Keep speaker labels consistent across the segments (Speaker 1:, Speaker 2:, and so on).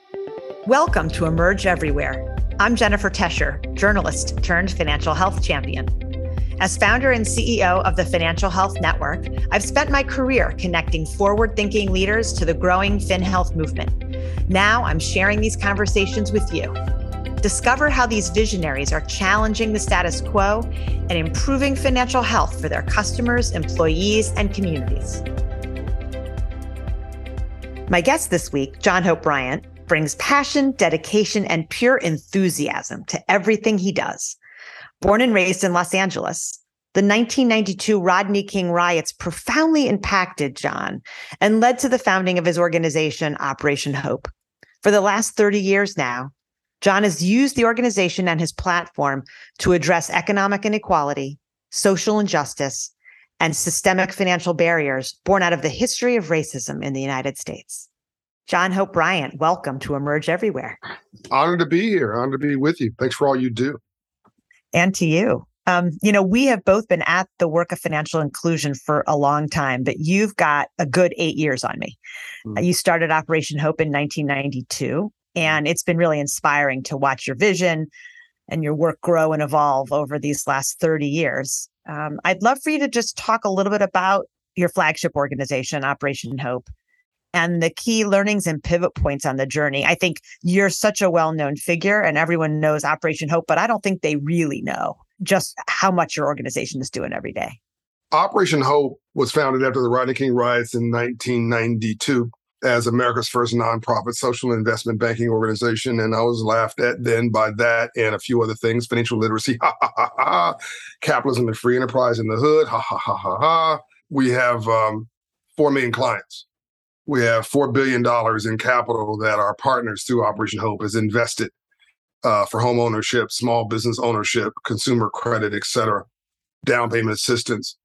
Speaker 1: Welcome to Emerge Everywhere. I'm Jennifer Tescher, journalist turned financial health champion. As founder and CEO of the Financial Health Network, I've spent my career connecting forward-thinking leaders to the growing FinHealth movement. Now I'm sharing these conversations with you. Discover how these visionaries are challenging the status quo and improving financial health for their customers, employees, and communities. My guest this week, John Hope Bryant, brings passion, dedication, and pure enthusiasm to everything he does. Born and raised in Los Angeles, the 1992 Rodney King riots profoundly impacted John and led to the founding of his organization, Operation Hope. For the last 30 years now, John has used the organization and his platform to address economic inequality, social injustice, and systemic financial barriers born out of the history of racism in the United States. John Hope Bryant, welcome to Emerge Everywhere.
Speaker 2: Honored to be here. Honored to be with you. Thanks for all you do.
Speaker 1: And to you. We have both been at the work of financial inclusion for a long time, but you've got a good 8 years on me. You started Operation Hope in 1992, and it's been really inspiring to watch your vision and your work grow and evolve over these last 30 years. I'd love for you to just talk a little bit about your flagship organization, Operation Hope, and the key learnings and pivot points on the journey. I think you're such a well-known figure and everyone knows Operation Hope, but I don't think they really know just how much your organization is doing every day.
Speaker 2: Operation Hope was founded after the Rodney King riots in 1992 as America's first nonprofit social investment banking organization. And I was laughed at then by that and a few other things: financial literacy, ha, ha, ha, ha, capitalism and free enterprise in the hood, ha, ha, ha, ha, ha. We have 4 million clients. We have $4 billion in capital that our partners through Operation Hope has invested for home ownership, small business ownership, consumer credit, et cetera, down payment assistance,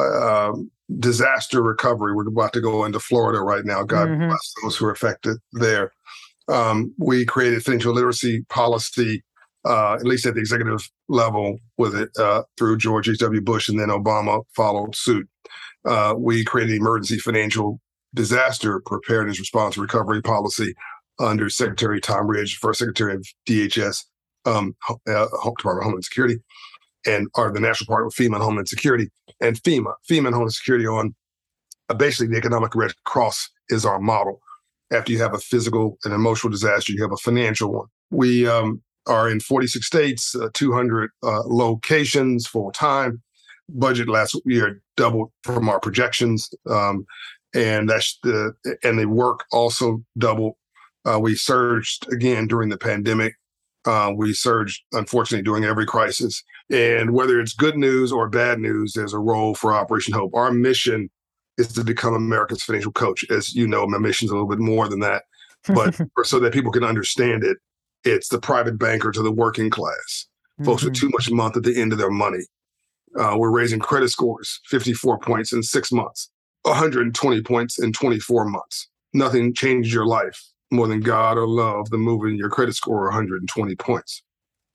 Speaker 2: disaster recovery. We're about to go into Florida right now. God bless those who are affected there. We created financial literacy policy, at least at the executive level, with it through George H.W. Bush, and then Obama followed suit. We created emergency financial disaster preparedness, response, recovery policy under Secretary Tom Ridge, first Secretary of DHS, Department of Homeland Security, and are the national partner with FEMA and Homeland Security. And FEMA and Homeland Security on basically the Economic Red Cross is our model. After you have a physical and emotional disaster, you have a financial one. We are in 46 states, 200 locations full time. Budget last year doubled from our projections. And the work also doubled. We surged again during the pandemic. We surged, unfortunately, during every crisis. And whether it's good news or bad news, there's a role for Operation Hope. Our mission is to become America's financial coach. As you know, my mission's a little bit more than that. But so that people can understand it, it's the private banker to the working class. Folks with too much a month at the end of their money. We're raising credit scores, 54 points in 6 months. 120 points in 24 months. Nothing changed your life more than God or love than moving your credit score 120 points.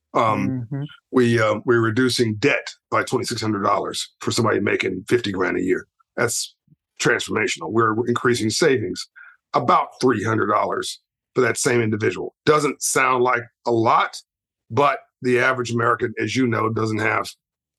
Speaker 2: We're reducing debt by $2,600 for somebody making $50,000 a year. That's transformational. We're increasing savings about $300 for that same individual. Doesn't sound like a lot, but the average American, as you know, doesn't have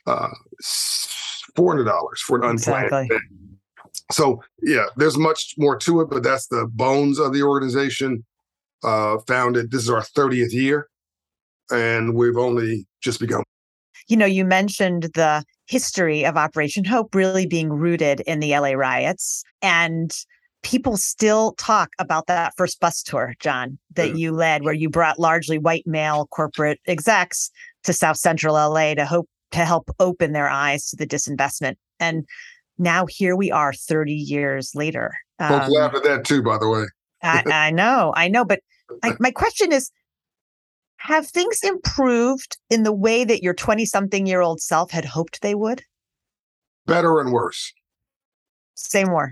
Speaker 2: $400 for an unplanned event. So, yeah, there's much more to it, but that's the bones of the organization. Founded, this is our 30th year, and we've only just begun.
Speaker 1: You mentioned the history of Operation Hope really being rooted in the LA riots, and people still talk about that first bus tour, John, that you led, where you brought largely white male corporate execs to South Central LA to help open their eyes to the disinvestment. And now here we are 30 years later.
Speaker 2: Folks laugh at that too, by the way.
Speaker 1: I know. But my question is, have things improved in the way that your 20-something-year-old self had hoped they would?
Speaker 2: Better and worse.
Speaker 1: Say more.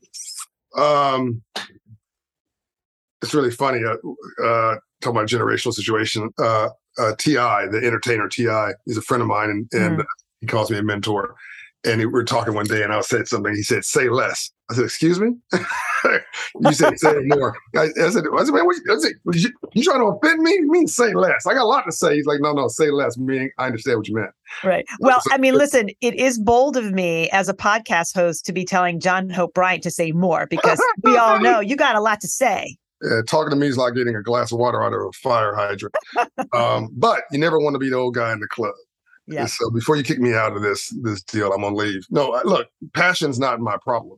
Speaker 2: It's really funny. Talking about generational situation. T.I., the entertainer T.I., is a friend of mine, and he calls me a mentor. And we were talking one day, and I said something. He said, "Say less." I said, "Excuse me." You said, "Say more." I said, "Man, you trying to offend me? You mean say less? I got a lot to say." He's like, "No, say less." Meaning, I understand what you meant.
Speaker 1: Right. Well, I mean, listen, it is bold of me as a podcast host to be telling John Hope Bryant to say more, because we all know you got a lot to say.
Speaker 2: Talking to me is like getting a glass of water out of a fire hydrant. But you never want to be the old guy in the club. Yeah. So before you kick me out of this deal, I'm gonna leave. No, look, passion's not my problem.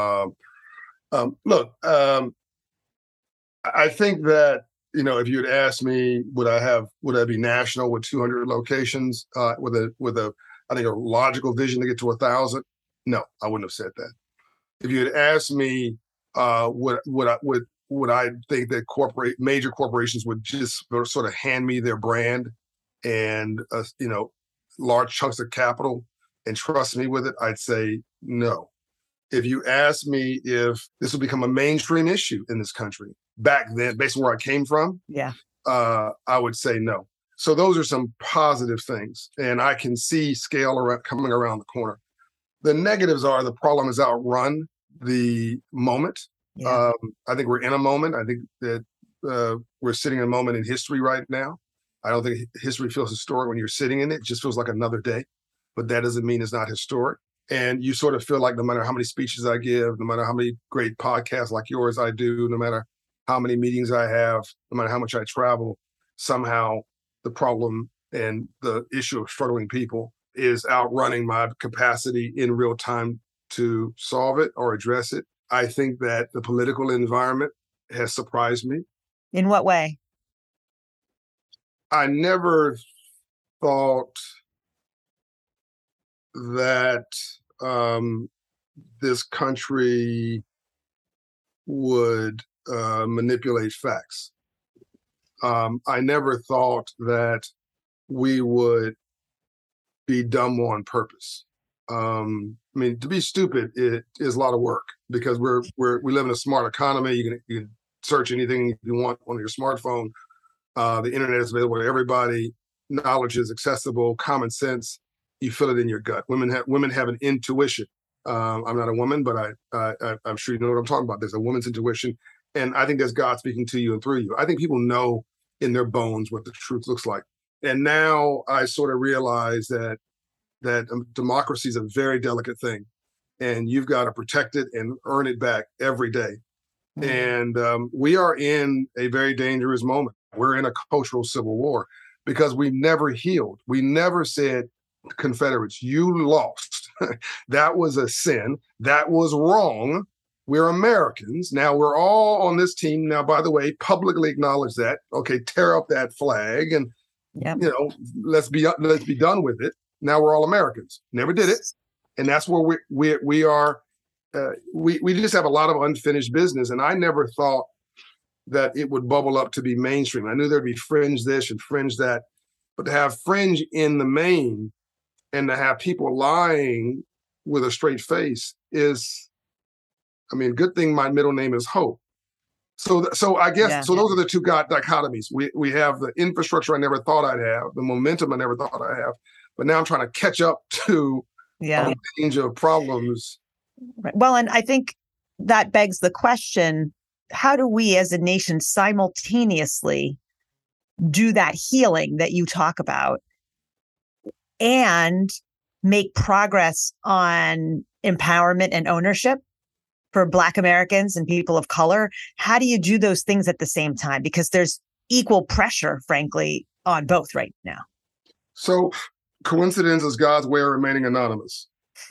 Speaker 2: I think that, if you had asked me, would I be national with 200 locations, with a I think a logical vision to get to 1,000? No, I wouldn't have said that. If you had asked me, would I think that major corporations would just sort of hand me their brand and large chunks of capital and trust me with it, I'd say no. If you ask me if this will become a mainstream issue in this country back then, based on where I came from, I would say no. So those are some positive things, and I can see scale coming around the corner. The negatives are the problem has outrun the moment. Yeah. I think we're in a moment. I think that we're sitting in a moment in history right now. I don't think history feels historic when you're sitting in it. It just feels like another day, but that doesn't mean it's not historic. And you sort of feel like no matter how many speeches I give, no matter how many great podcasts like yours I do, no matter how many meetings I have, no matter how much I travel, somehow the problem and the issue of struggling people is outrunning my capacity in real time to solve it or address it. I think that the political environment has surprised me.
Speaker 1: In what way?
Speaker 2: I never thought that this country would manipulate facts. I never thought that we would be dumb on purpose. To be stupid is a lot of work, because we live in a smart economy. You can search anything you want on your smartphone. The internet is available to everybody. Knowledge is accessible. Common sense, you feel it in your gut. Women have an intuition. I'm not a woman, but I'm sure you know what I'm talking about. There's a woman's intuition, and I think that's God speaking to you and through you. I think people know in their bones what the truth looks like. And now I sort of realize that democracy is a very delicate thing, and you've got to protect it and earn it back every day. Mm-hmm. And we are in a very dangerous moment. We're in a cultural civil war because we've never healed. We never said, Confederates, you lost. That was a sin. That was wrong. We're Americans. Now we're all on this team. Now, by the way, publicly acknowledge that. Okay, tear up that flag and let's be done with it. Now we're all Americans. Never did it, and that's where we are. We just have a lot of unfinished business, and I never thought that it would bubble up to be mainstream. I knew there'd be fringe this and fringe that, but to have fringe in the main and to have people lying with a straight face is, good thing my middle name is Hope. So I guess, those are the two dichotomies. We have the infrastructure I never thought I'd have, the momentum I never thought I'd have, but now I'm trying to catch up to a range of problems.
Speaker 1: Right. Well, and I think that begs the question, how do we as a nation simultaneously do that healing that you talk about and make progress on empowerment and ownership for Black Americans and people of color? How do you do those things at the same time? Because there's equal pressure, frankly, on both right now.
Speaker 2: So coincidence is God's way of remaining anonymous.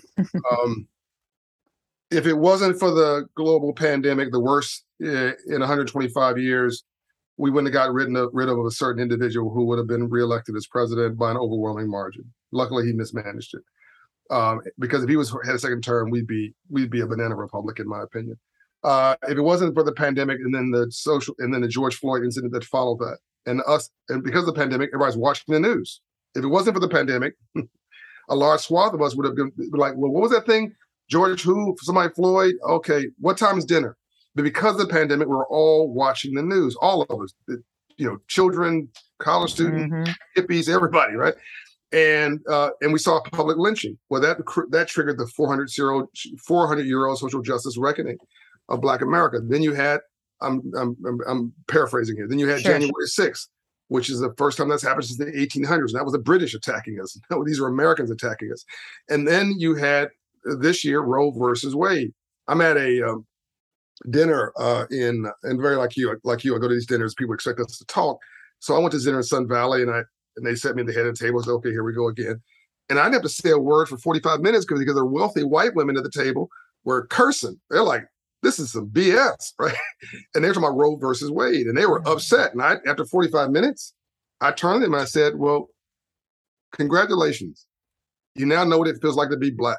Speaker 2: If it wasn't for the global pandemic, the worst in 125 years, we wouldn't have got rid of a certain individual who would have been reelected as president by an overwhelming margin. Luckily, he mismanaged it. Because if he had a second term, we'd be a banana republic, in my opinion. If it wasn't for the pandemic and then the George Floyd incident that followed that, and because of the pandemic, everybody's watching the news. If it wasn't for the pandemic, a large swath of us would have been like, well, what was that thing? George who? Somebody Floyd? Okay, what time is dinner? But because of the pandemic, we're all watching the news. All of us, children, college students, hippies, everybody, right? And we saw public lynching. Well, that triggered the 400-year-old social justice reckoning of Black America. Then you had, I'm paraphrasing here. Then you had January 6th, which is the first time that's happened since the 1800s. And that was the British attacking us. No, these were Americans attacking us. And then you had this year Roe versus Wade. I'm at a dinner and very like you, I go to these dinners. People expect us to talk. So I went to dinner in Sun Valley, and they set me at the head of the table. I said, okay, here we go again. And I didn't have to say a word for 45 minutes because the wealthy white women at the table were cursing. They're like, this is some BS, right? And they're talking about Roe versus Wade, and they were upset. And after 45 minutes, I turned to them and I said, well, congratulations. You now know what it feels like to be Black.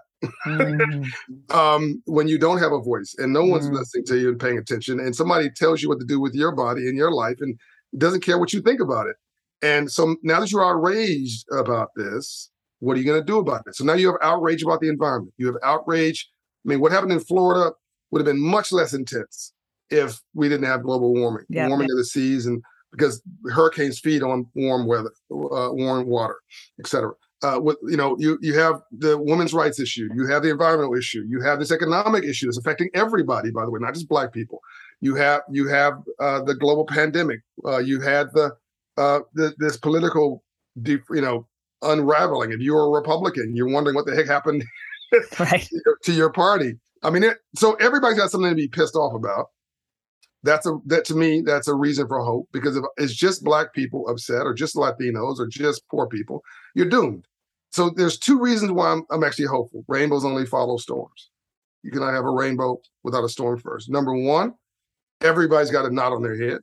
Speaker 2: When you don't have a voice and no one's listening to you and paying attention, and somebody tells you what to do with your body and your life and doesn't care what you think about it. And so now that you're outraged about this, what are you going to do about it? So now you have outrage about the environment. You have outrage. I mean, what happened in Florida would have been much less intense if we didn't have global warming, warming of the seas, and because hurricanes feed on warm weather, warm water, et cetera. You have the women's rights issue, you have the environmental issue, you have this economic issue that's affecting everybody, by the way, not just Black people. You have the global pandemic. You had this political, unraveling. If you're a Republican, you're wondering what the heck happened to your party. I mean, so everybody's got something to be pissed off about. To me, that's a reason for hope, because if it's just Black people upset, or just Latinos, or just poor people, you're doomed. So there's two reasons why I'm actually hopeful. Rainbows only follow storms. You cannot have a rainbow without a storm first. Number one, everybody's got a knot on their head.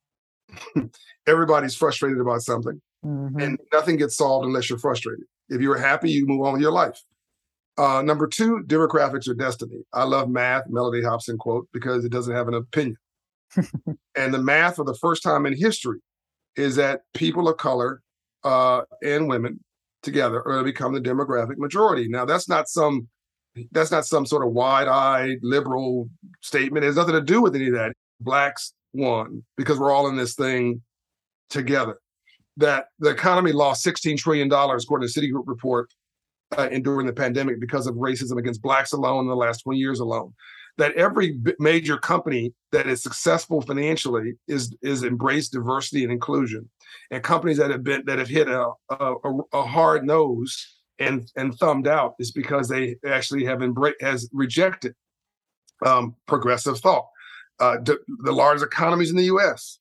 Speaker 2: Everybody's frustrated about something, and nothing gets solved unless you're frustrated. If you're happy, you move on with your life. Number two, demographics are destiny. I love math, Melody Hobson quote, because it doesn't have an opinion. And the math for the first time in history is that people of color and women together are going to become the demographic majority. Now, that's not some sort of wide-eyed liberal statement. It has nothing to do with any of that. Blacks won because we're all in this thing together. That the economy lost $16 trillion, according to Citigroup report, during the pandemic because of racism against Blacks alone in the last 20 years alone. That every major company that is successful financially is embraced diversity and inclusion, and companies that have hit a hard nose and thumbed out is because they actually have rejected progressive thought. The largest economies in the U.S.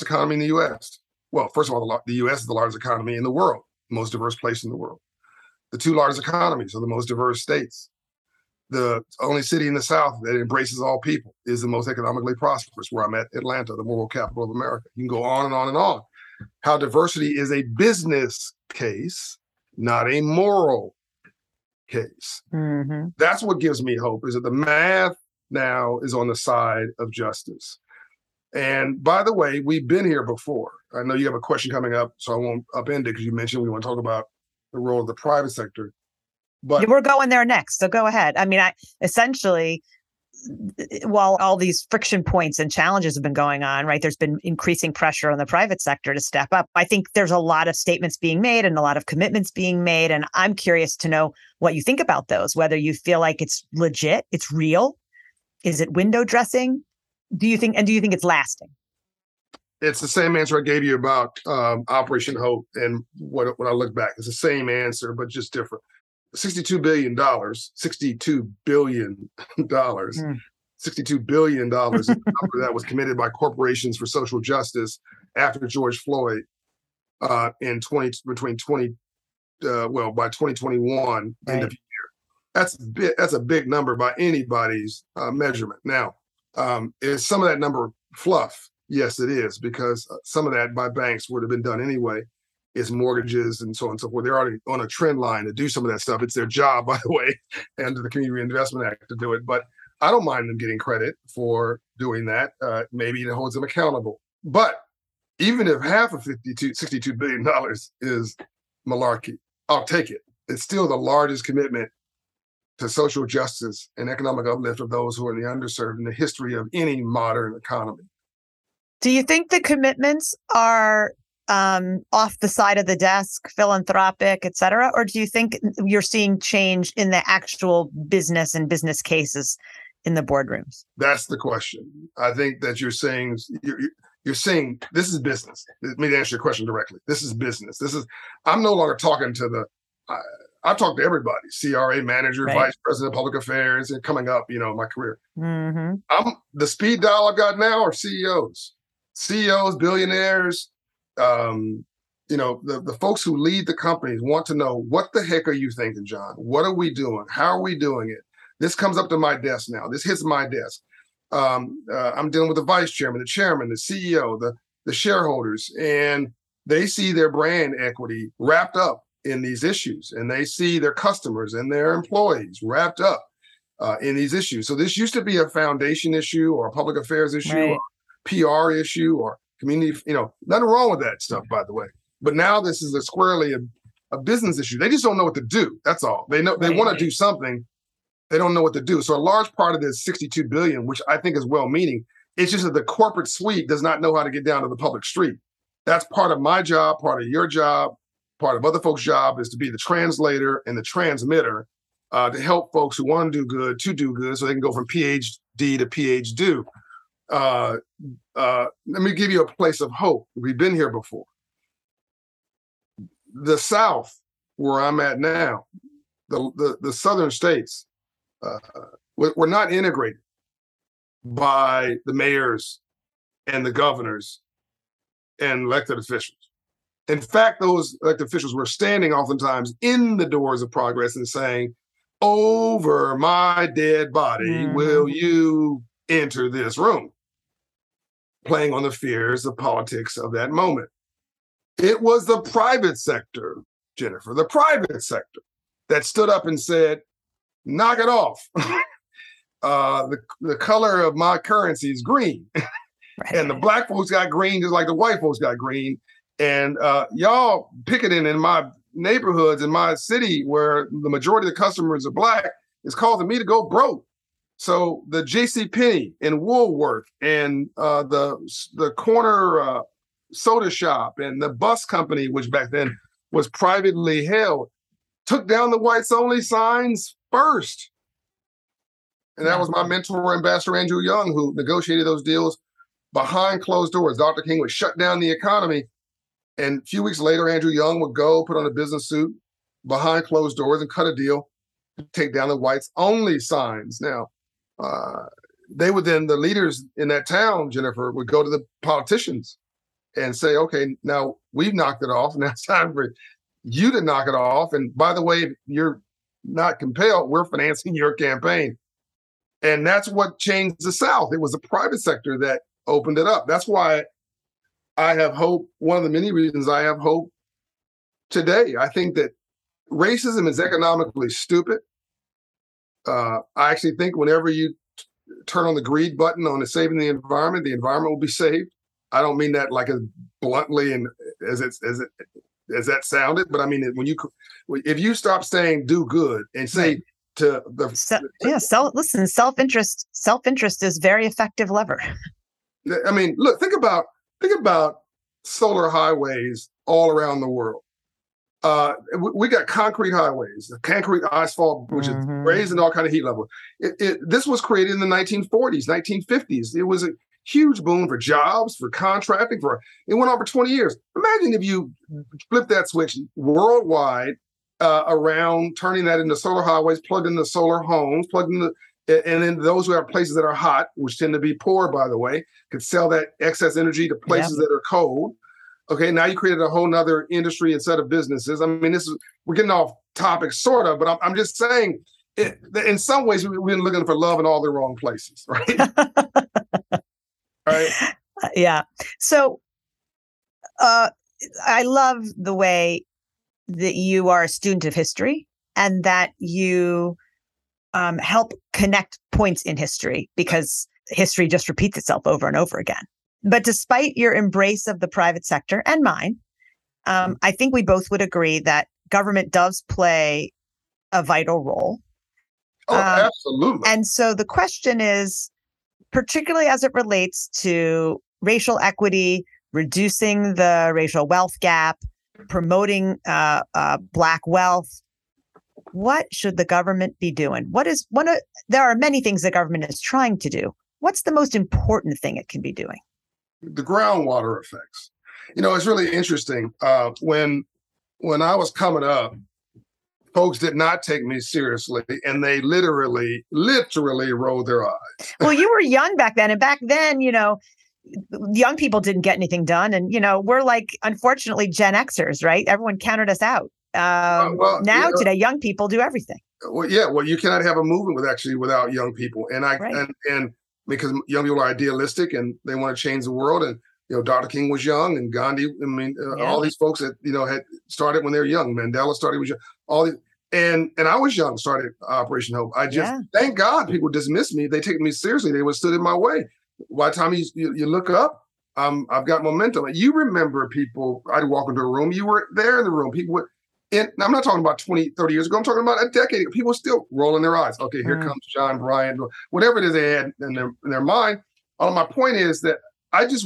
Speaker 2: Well, first of all, the U.S. is the largest economy in the world, most diverse place in the world. The two largest economies are the most diverse states. The only city in the South that embraces all people is the most economically prosperous, where I'm at, Atlanta, the moral capital of America. You can go on and on and on. How diversity is a business case, not a moral case. That's what gives me hope, is that the math now is on the side of justice. And by the way, we've been here before. I know you have a question coming up, so I won't upend it because you mentioned we want to talk about the role of the private sector. But
Speaker 1: we're going there next, so go ahead. I mean, essentially, while all these friction points and challenges have been going on, right, there's been increasing pressure on the private sector to step up. I think there's a lot of statements being made and a lot of commitments being made, and I'm curious to know what you think about those, whether you feel like it's legit, it's real, is it window dressing? Do you think it's lasting?
Speaker 2: It's the same answer I gave you about Operation Hope, and when I look back, it's the same answer, but just different. $62 billion is the number that was committed by corporations for social justice after George Floyd by 2021 end of year. That's a big number by anybody's measurement. Now, is some of that number fluff? Yes, it is, because some of that by banks would have been done anyway. It's mortgages and so on and so forth. They're already on a trend line to do some of that stuff. It's their job, by the way, under the Community Reinvestment Act to do it. But I don't mind them getting credit for doing that. Maybe it holds them accountable. But even if half of $62 billion is malarkey, I'll take it. It's still the largest commitment to social justice and economic uplift of those who are in the underserved in the history of any modern economy.
Speaker 1: Do you think the commitments are off the side of the desk, philanthropic, et cetera? Or do you think you're seeing change in the actual business and business cases in the boardrooms?
Speaker 2: That's the question. I think that you're saying this is business. Let me answer your question directly. This is business. I'm no longer talking to I talk to everybody, CRA manager,
Speaker 1: Right.
Speaker 2: vice president of public affairs, and coming up, my career.
Speaker 1: Mm-hmm.
Speaker 2: The speed dial I've got now are CEOs, billionaires, the folks who lead the companies want to know, what the heck are you thinking, John? What are we doing? How are we doing it? This comes up to my desk now. This hits my desk. I'm dealing with the vice chairman, the chairman, the CEO, the shareholders, and they see their brand equity wrapped up in these issues, and they see their customers and their employees wrapped up in these issues. So this used to be a foundation issue or a public affairs issue,
Speaker 1: Right.
Speaker 2: or PR issue, or community, nothing wrong with that stuff, by the way. But now this is squarely a business issue. They just don't know what to do. That's all. They know they want to do something. They don't know what to do. So a large part of this $62 billion, which I think is well-meaning, it's just that the corporate suite does not know how to get down to the public street. That's part of my job, part of your job, part of other folks' job, is to be the translator and the transmitter to help folks who want to do good so they can go from PhD to PhD. Let me give you a place of hope. We've been here before. The South, where I'm at now, the southern states, were not integrated by the mayors and the governors and elected officials. In fact, those elected officials were standing oftentimes in the doors of progress and saying, "Over my dead body, will you enter this room?" Playing on the fears of politics of that moment. It was the private sector, Jennifer, the private sector, that stood up and said, "Knock it off. The color of my currency is green." Right. And the black folks got green just like the white folks got green. And y'all picketing in my neighborhoods, in my city, where the majority of the customers are black, is causing me to go broke. So the JCPenney and Woolworth and the corner soda shop and the bus company, which back then was privately held, took down the whites only signs first. And that was my mentor, Ambassador Andrew Young, who negotiated those deals behind closed doors. Dr. King would shut down the economy. And a few weeks later, Andrew Young would go put on a business suit behind closed doors and cut a deal to take down the whites only signs. Now, they would then, the leaders in that town, Jennifer, would go to the politicians and say, "Okay, now we've knocked it off. Now it's time for you to knock it off. And by the way, if you're not compelled, we're financing your campaign." And that's what changed the South. It was the private sector that opened it up. That's why I have hope. One of the many reasons I have hope today. I think that racism is economically stupid. I actually think whenever you turn on the greed button on saving the environment will be saved. I don't mean that like as bluntly and as that sounded, but I mean if you stop saying do good and say to the
Speaker 1: self-interest is very effective lever.
Speaker 2: I mean, look, think about solar highways all around the world. We got concrete highways, concrete asphalt, which is raising all kind of heat level. This was created in the 1940s, 1950s. It was a huge boom for jobs, for contracting, it went on for 20 years. Imagine if you flip that switch worldwide around turning that into solar highways, plugged into solar homes, and then those who have places that are hot, which tend to be poor, by the way, could sell that excess energy to places that are cold. Okay, now you created a whole nother industry and set of businesses. I mean, we're getting off topic, sort of, but I'm just saying, in some ways, we've been looking for love in all the wrong places, right? Right.
Speaker 1: Yeah. So I love the way that you are a student of history and that you help connect points in history, because history just repeats itself over and over again. But despite your embrace of the private sector and mine, I think we both would agree that government does play a vital role.
Speaker 2: Oh, absolutely.
Speaker 1: And so the question is, particularly as it relates to racial equity, reducing the racial wealth gap, promoting Black wealth. What should the government be doing? There are many things the government is trying to do. What's the most important thing it can be doing?
Speaker 2: The groundwater effects. It's really interesting. When I was coming up, folks did not take me seriously, and they literally rolled their eyes.
Speaker 1: Well, you were young back then, and back then, young people didn't get anything done, and we're like, unfortunately, Gen Xers, right? Everyone counted us out. Today, young people do everything.
Speaker 2: Well, yeah. Well, you cannot have a movement without young people, and because young people are idealistic and they want to change the world. And Dr. King was young, and Gandhi. All these folks that had started when they were young. Mandela started was young. All these, and I was young. Started Operation Hope. Thank God people dismissed me. They take me seriously. They would stood in my way. By the time you look up, I've got momentum. You remember people? I'd walk into a room. You were there in the room. People would. And I'm not talking about 20, 30 years ago. I'm talking about a decade ago. People still rolling their eyes. Okay, here comes John Bryant, whatever it is they had in their mind. My point is that I just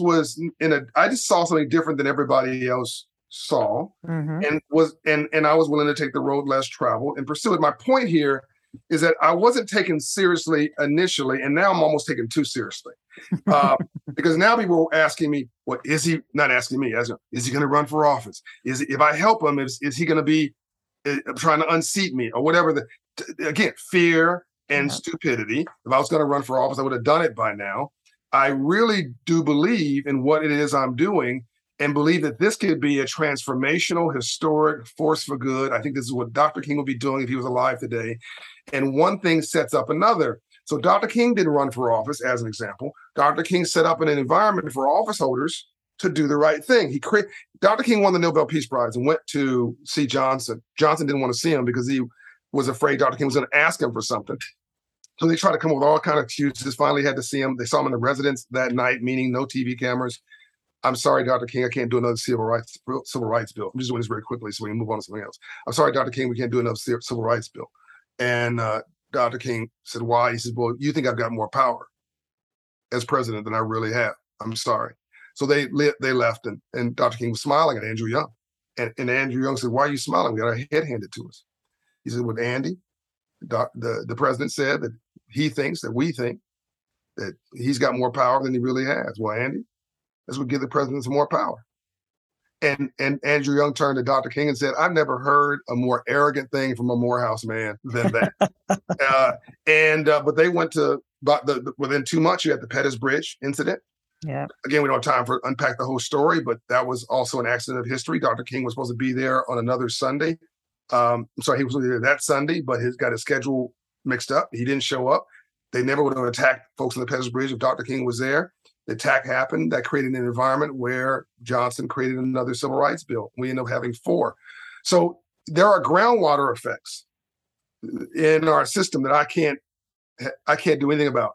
Speaker 2: saw something different than everybody else saw, and I was willing to take the road less traveled and pursue it. My point here is that I wasn't taken seriously initially, and now I'm almost taken too seriously. Because now people are asking me, what is he not asking me? Is he going to run for office? If I help him, is he going to be trying to unseat me or whatever? Again, fear and stupidity. If I was going to run for office, I would have done it by now. I really do believe in what it is I'm doing and believe that this could be a transformational, historic force for good. I think this is what Dr. King would be doing if he was alive today. And one thing sets up another. So Dr. King didn't run for office, as an example. Dr. King set up an environment for office holders to do the right thing. Dr. King won the Nobel Peace Prize and went to see Johnson. Johnson didn't want to see him because he was afraid Dr. King was going to ask him for something. So they tried to come up with all kinds of excuses. Finally had to see him. They saw him in the residence that night, meaning no TV cameras. I'm sorry, Dr. King, I can't do another civil rights bill. I'm just doing this very quickly so we can move on to something else. I'm sorry, Dr. King, we can't do another civil rights bill. And Dr. King said, why? He said, well, you think I've got more power as president than I really have. I'm sorry. So they left, and Dr. King was smiling at Andrew Young. And Andrew Young said, why are you smiling? We got our head handed to us. He said, well, Andy, the president said that we think that he's got more power than he really has. Well, Andy, this would give the president some more power. And Andrew Young turned to Dr. King and said, I've never heard a more arrogant thing from a Morehouse man than that. But they went to, within 2 months, you had the Pettus Bridge incident.
Speaker 1: Yeah.
Speaker 2: Again, we don't have time to unpack the whole story, but that was also an accident of history. Dr. King was supposed to be there on another Sunday. He was there that Sunday, but he's got his schedule mixed up. He didn't show up. They never would have attacked folks on the Pettus Bridge if Dr. King was there. The attack happened. That created an environment where Johnson created another civil rights bill. We ended up having 4. So there are groundwater effects in our system that I can't do anything about.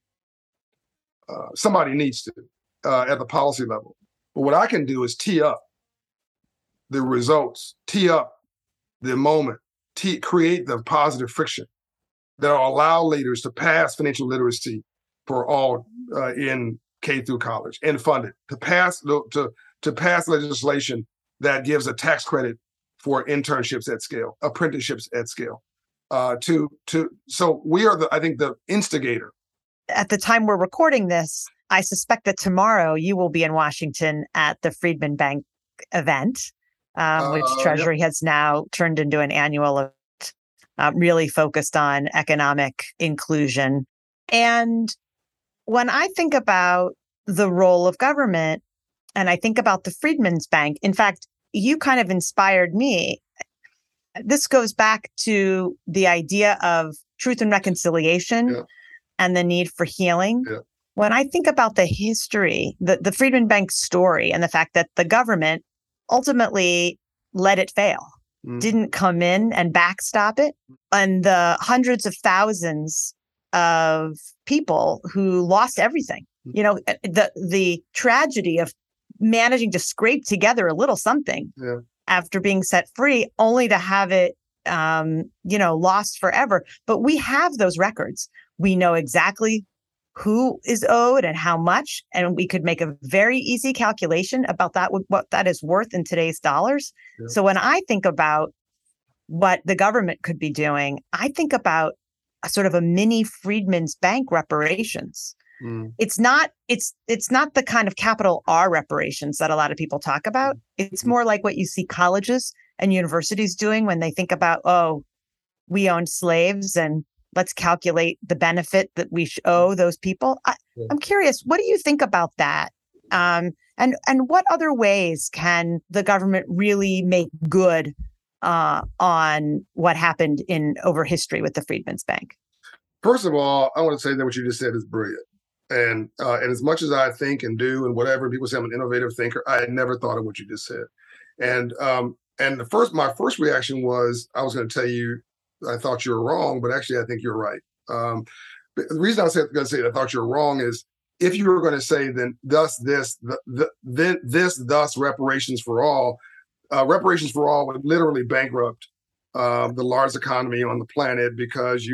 Speaker 2: Somebody needs to at the policy level. But what I can do is tee up the results, tee up the moment, create the positive friction that will allow leaders to pass financial literacy for all in K through college and fund it, to pass legislation that gives a tax credit for internships at scale, apprenticeships at scale. So we are I think the instigator.
Speaker 1: At the time we're recording this, I suspect that tomorrow you will be in Washington at the Freedman Bank event, which Treasury has now turned into an annual event, really focused on economic inclusion. And when I think about the role of government and I think about the Freedmen's Bank, in fact, you kind of inspired me. This goes back to the idea of truth and reconciliation and the need for healing.
Speaker 2: Yeah.
Speaker 1: When I think about the history, the Freedman Bank story, and the fact that the government ultimately let it fail, didn't come in and backstop it, and the hundreds of thousands of people who lost everything. The tragedy of managing to scrape together a little something after being set free, only to have it, lost forever. But we have those records. We know exactly who is owed and how much. And we could make a very easy calculation about that, what that is worth in today's dollars. Yeah. So when I think about what the government could be doing, I think about a sort of a mini Freedmen's Bank reparations. It's not the kind of capital R reparations that a lot of people talk about. It's more like what you see colleges and universities doing when they think about, oh, we owned slaves and let's calculate the benefit that we owe those people. I'm curious, what do you think about that? And what other ways can the government really make good on what happened over history with the Freedmen's Bank?
Speaker 2: First of all, I want to say that what you just said is brilliant. And as much as I think and do and whatever, people say I'm an innovative thinker, I had never thought of what you just said. And my first reaction was, I was going to tell you, I thought you were wrong, but actually I think you're right. The reason I was going to say I thought you were wrong is, if you were going to say then thus reparations for all would literally bankrupt the largest economy on the planet, because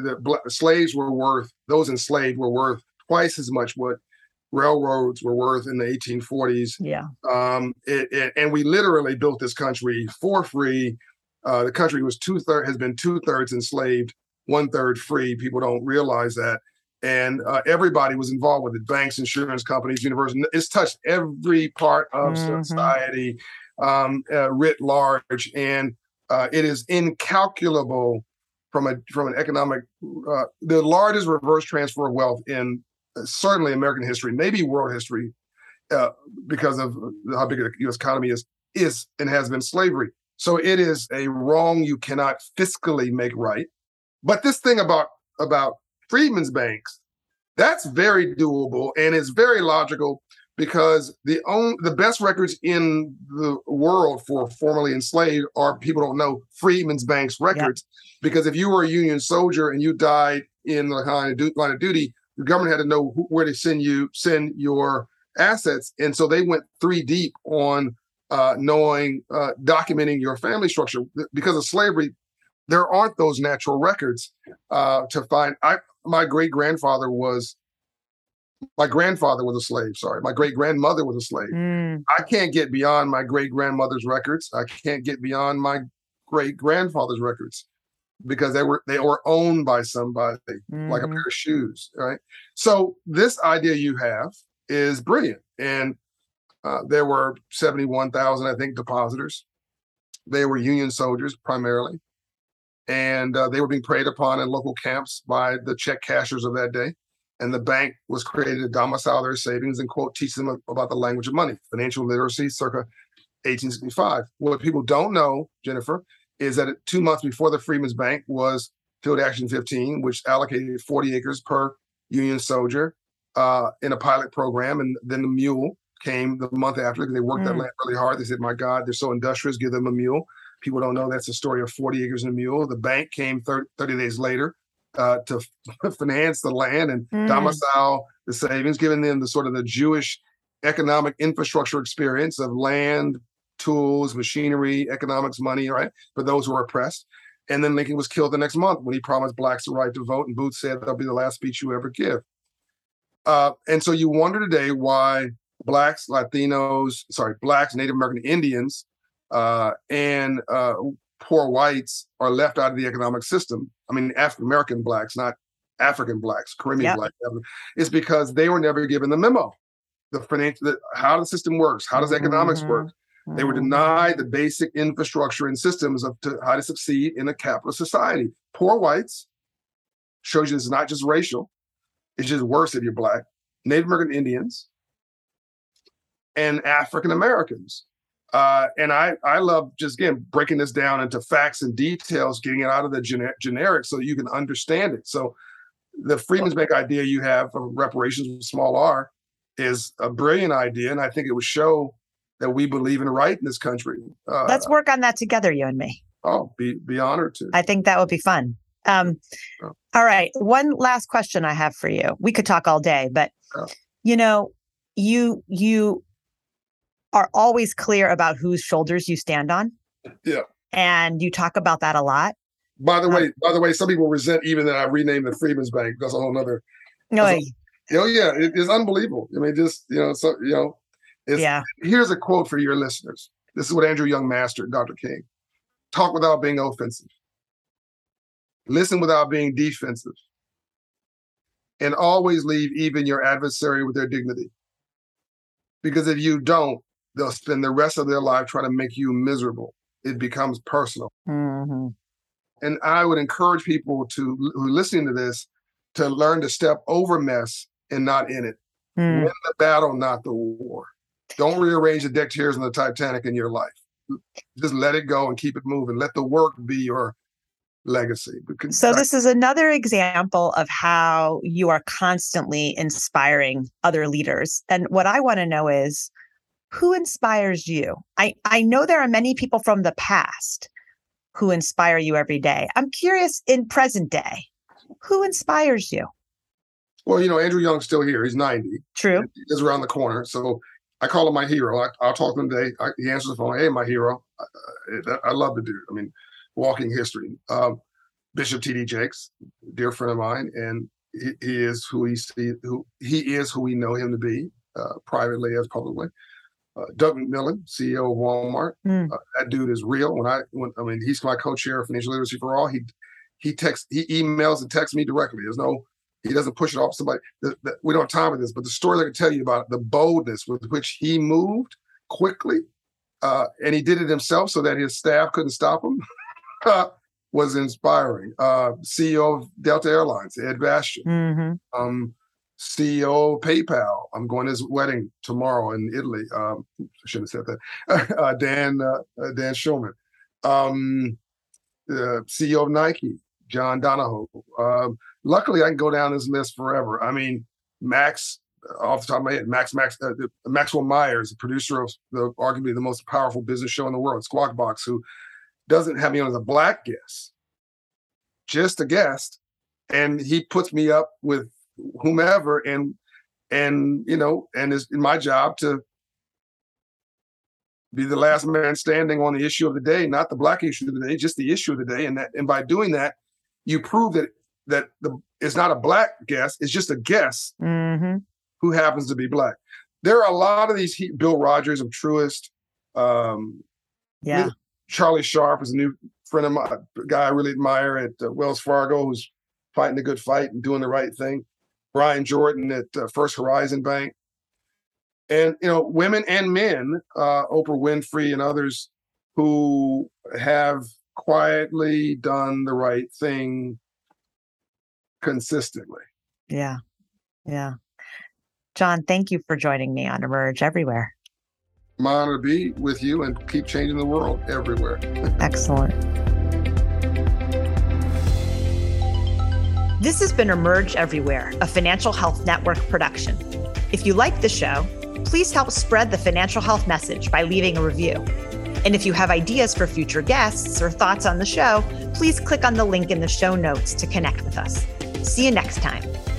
Speaker 2: those enslaved were worth twice as much what railroads were worth in the 1840s.
Speaker 1: Yeah.
Speaker 2: And we literally built this country for free. The country has been 2/3 enslaved, 1/3 free. People don't realize that. And everybody was involved with it: banks, insurance companies, universities. It's touched every part of society writ large. And it is incalculable from an economic, the largest reverse transfer of wealth in certainly American history, maybe world history, because of how big the U.S. economy is and has been slavery. So it is a wrong you cannot fiscally make right. But this thing about freedmen's banks, that's very doable, and it's very logical, because the best records in the world for formerly enslaved are, people don't know, freedmen's banks records. Yep. Because if you were a Union soldier and you died in the line of duty, the government had to know where to send your assets. And so they went 3 deep on documenting your family structure. Because of slavery, there aren't those natural records to find. My great-grandfather was a slave. Sorry. My great-grandmother was a slave. I can't get beyond my great-grandmother's records. I can't get beyond my great-grandfather's records, because they were owned by somebody, like a pair of shoes, right? So this idea you have is brilliant. And there were 71,000, I think, depositors. They were Union soldiers primarily. And they were being preyed upon in local camps by the check cashers of that day. And the bank was created to domicile their savings and, quote, teach them about the language of money, financial literacy, circa 1865. What people don't know, Jennifer, is that 2 months before the Freedmen's Bank was Field Action 15, which allocated 40 acres per Union soldier in a pilot program. And then the mule came the month after, because they worked that land really hard. They said, my God, they're so industrious, give them a mule. People don't know that's the story of 40 acres and a mule. The bank came 30 days later to finance the land and domicile the savings, giving them the sort of the Jewish economic infrastructure experience of land, tools, machinery, economics, money, right, for those who are oppressed. And then Lincoln was killed the next month when he promised blacks the right to vote, and Booth said that'll be the last speech you ever give. And so you wonder today why blacks, Native American Indians, and poor whites are left out of the economic system. I mean, African-American blacks, not African blacks, Caribbean blacks. It's because they were never given the memo, how the system works, how does economics work. They were denied the basic infrastructure and systems of how to succeed in a capitalist society. Poor whites, shows you it's not just racial, it's just worse if you're black. Native American Indians and African Americans. And I love just, again, breaking this down into facts and details, getting it out of the generic so you can understand it. So the Freedmen's Bank idea you have of reparations with small r is a brilliant idea. And I think it would show that we believe in right in this country.
Speaker 1: Let's work on that together, you and me.
Speaker 2: Oh, be honored to.
Speaker 1: I think that would be fun. All right. One last question I have for you. We could talk all day, but you are always clear about whose shoulders you stand on.
Speaker 2: Yeah.
Speaker 1: And you talk about that a lot.
Speaker 2: By the way, some people resent even that I renamed the Freedmen's Bank. That's a whole nother. Yeah, it's unbelievable. I mean, just, here's a quote for your listeners. This is what Andrew Young mastered, Dr. King. Talk without being offensive. Listen without being defensive. And always leave even your adversary with their dignity. Because if you don't, they'll spend the rest of their life trying to make you miserable. It becomes personal.
Speaker 1: Mm-hmm.
Speaker 2: And I would encourage people who are listening to this to learn to step over mess and not in it. Win the battle, not the war. Don't rearrange the deck chairs in the Titanic in your life. Just let it go and keep it moving. Let the work be your legacy.
Speaker 1: So this is another example of how you are constantly inspiring other leaders. And what I want to know is, who inspires you? I know there are many people from the past who inspire you every day. I'm curious, in present day, who inspires you?
Speaker 2: Well, Andrew Young's still here. He's 90.
Speaker 1: True.
Speaker 2: He's around the corner. So I call him my hero. I'll talk to him today. He answers the phone. Hey, my hero. I love the dude. I mean, walking history. Bishop T.D. Jakes, dear friend of mine, and he is who we know him to be, privately as publicly. Doug McMillon, CEO of Walmart. That dude is real. He's my co-chair of Financial Literacy for All. He emails and texts me directly. He doesn't push it off somebody. We don't have time for this, but the story I can tell you about the boldness with which he moved quickly, and he did it himself so that his staff couldn't stop him, was inspiring. CEO of Delta Airlines, Ed Bastian. CEO of PayPal. I'm going to his wedding tomorrow in Italy. I shouldn't have said that. Dan Schulman. CEO of Nike, John Donahoe. Luckily, I can go down this list forever. I mean, Max, off the top of my head, Maxwell Myers, the producer of arguably the most powerful business show in the world, Squawk Box, who doesn't have me on as a black guest, just a guest, and he puts me up with whomever, and it's my job to be the last man standing on the issue of the day, not the black issue of the day, just the issue of the day, and by doing that, you prove that it's not a black guest, it's just a guest who happens to be black. There are a lot of these. Bill Rogers of Truist, Charlie Sharp is a new friend of mine, a guy I really admire at Wells Fargo, who's fighting the good fight and doing the right thing. Brian Jordan at First Horizon Bank. And, women and men, Oprah Winfrey and others who have quietly done the right thing consistently.
Speaker 1: Yeah. John, thank you for joining me on Emerge Everywhere.
Speaker 2: My honor to be with you and keep changing the world everywhere.
Speaker 1: Excellent. This has been Emerge Everywhere, a Financial Health Network production. If you like the show, please help spread the financial health message by leaving a review. And if you have ideas for future guests or thoughts on the show, please click on the link in the show notes to connect with us. See you next time.